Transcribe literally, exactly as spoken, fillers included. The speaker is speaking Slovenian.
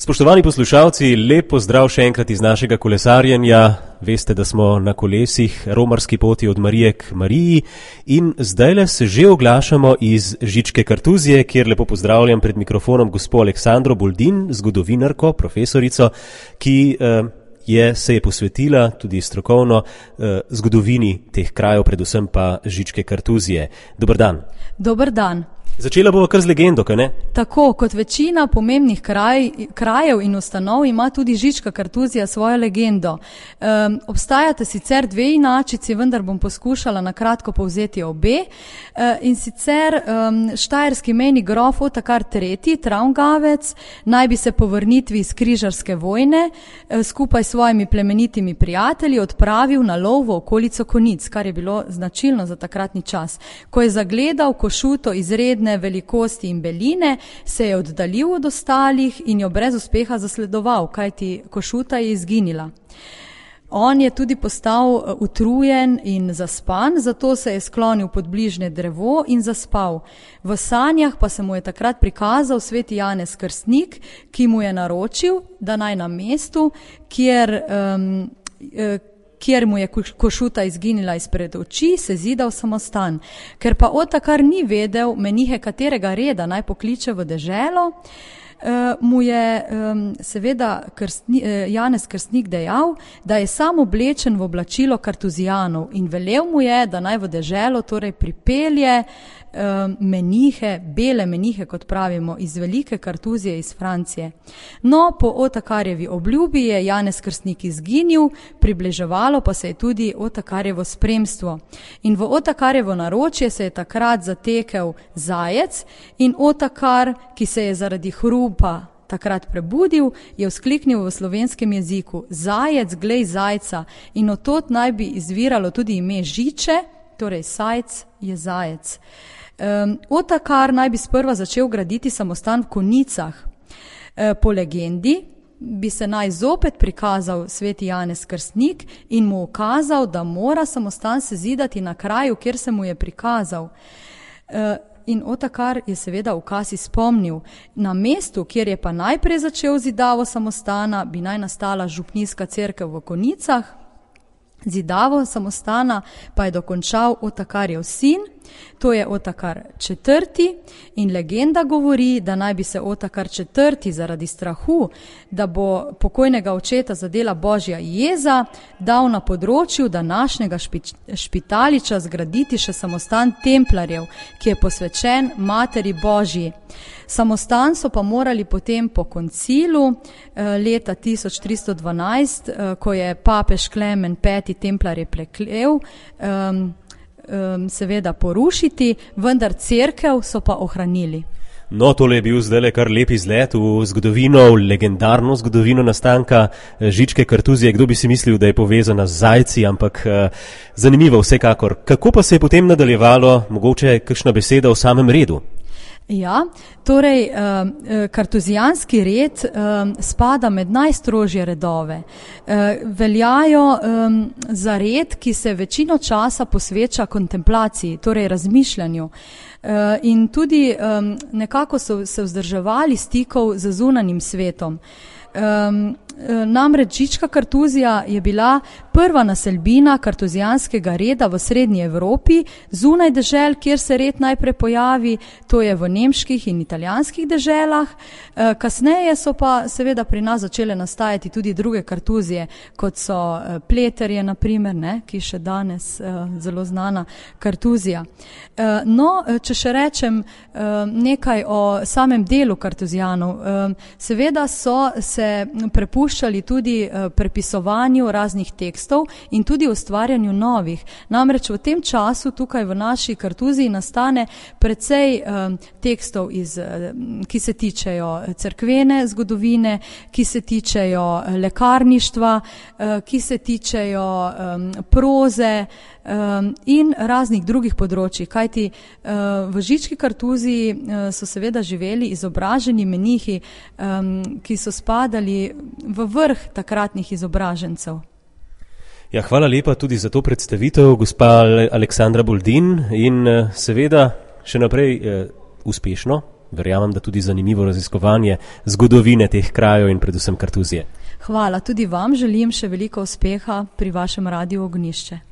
Spoštovani poslušalci, lep pozdrav še enkrat iz našega kolesarjenja. Veste, da smo na kolesih romarski poti od Marije k Mariji in zdajle se že oglašamo iz Žičke Kartuzije, kjer lepo pozdravljam pred mikrofonom gospo Aleksandro Boldin, zgodovinarko, profesorico, ki eh, je, se je posvetila tudi strokovno eh, zgodovini teh krajev, predvsem pa Žičke Kartuzije. Dober dan. Dober dan. Začela bomo kar z legendo, kaj ne? Tako, kot večina pomembnih kraj, krajev in ustanov ima tudi Žička Kartuzija svojo legendo. Um, obstajate sicer dve inačici, vendar bom poskušala na kratko povzeti obe. Uh, in sicer um, štajerski mejni grof Otakar tretji, Traungavec, naj bi se po vrnitvi iz križarske vojne uh, skupaj s svojimi plemenitimi prijatelji odpravil na lov v okolico Konic, kar je bilo značilno za takratni čas. Ko je zagledal košuto izredne velikosti in beline, se je oddaljil od ostalih in jo brez uspeha zasledoval, kajti košuta je izginila. On je tudi postal utrujen in zaspan, zato se je sklonil pod bližnje drevo in zaspal. V sanjah pa se mu je takrat prikazal sveti Janez Krstnik, ki mu je naročil, da naj na mestu, kjer um, kjer mu je košuta izginila izpred oči, se zidal samostan. Ker pa Otakar ni vedel menihe katerega reda naj pokliče v deželo, mu je seveda Krstni, Janez Krstnik dejal, da je sam oblečen v oblačilo kartuzijanov in velel mu je, da naj v deželo torej pripelje menihe, bele menihe, kot pravimo, iz velike Kartuzije iz Francije. No, po Otakarjevi obljubi je Janez Krstnik izginil, približevalo pa se je tudi Otakarjevo spremstvo. In v Otakarjevo naročje se je takrat zatekel zajec in Otakar, ki se je zaradi hrupa takrat prebudil, je vzkliknil v slovenskem jeziku: zajec, glej zajca. In od tod naj bi izviralo tudi ime Žiče, torej sajc je zajec. Um, Otakar naj bi sprva začel graditi samostan v Konicah. E, po legendi bi se naj zopet prikazal sveti Janez Krstnik in mu ukazal, da mora samostan sezidati na kraju, kjer se mu je prikazal. E, in Otakar je seveda ukaz izpomnil. Na mestu, kjer je pa najprej začel zidavo samostana, bi naj nastala župnijska cerkev v Konicah. Zidavo samostana pa je dokončal Otakarjev sin, to je Otakar četrti, in legenda govori, da naj bi se Otakar četrti zaradi strahu, da bo pokojnega očeta zadela božja jeza, dal na področju današnjega Špitaliča zgraditi še samostan Templarjev, ki je posvečen Materi Božji. Samostan so pa morali potem po koncilu leta tisoč tristo dvanajst, ko je papež Klemen peti Templarje preklel, seveda porušiti, vendar cerkev so pa ohranili. No, tole je bil zdajle kar lep izlet v zgodovino, v legendarno zgodovino nastanka Žičke Kartuzije. Kdo bi si mislil, da je povezana z zajci, ampak zanimivo vsekakor. Kako pa se je potem nadaljevalo, mogoče kakšna beseda o samem redu? Ja, torej kartuzijanski red spada med najstrožje redove. Veljajo za red, ki se večino časa posveča kontemplaciji, torej razmišljanju. In tudi nekako so se vzdrževali stikov z zunanjim svetom. Namreč Žička Kartuzija je bila prva naselbina kartuzijanskega reda v srednji Evropi, zunaj dežel, kjer se red najprej pojavi, to je v nemških in italijanskih deželah. Kasneje so pa seveda pri nas začele nastajati tudi druge Kartuzije, kot so Pleterje, na primer, ne, ki še danes zelo znana Kartuzija. No, če še rečem nekaj o samem delu Kartuzijanov, seveda so se prepuščali tudi prepisovanju raznih tekstov in tudi ustvarjanju novih. Namreč v tem času tukaj v naši Kartuziji nastane precej tekstov, iz, ki se tičejo cerkvene zgodovine, ki se tičejo lekarništva, ki se tičejo proze in raznih drugih področji. Kajti v Žički Kartuziji so seveda živeli izobraženi menihi, ki so spadali v vrh takratnih izobražencev. Ja, hvala lepa tudi za to predstavitev, gospa Aleksandra Boldin, in seveda še naprej eh, uspešno verjamem, da tudi zanimivo raziskovanje zgodovine teh krajev in predvsem Kartuzije. Hvala, tudi vam želim še veliko uspeha pri vašem Radiu Ognjišče.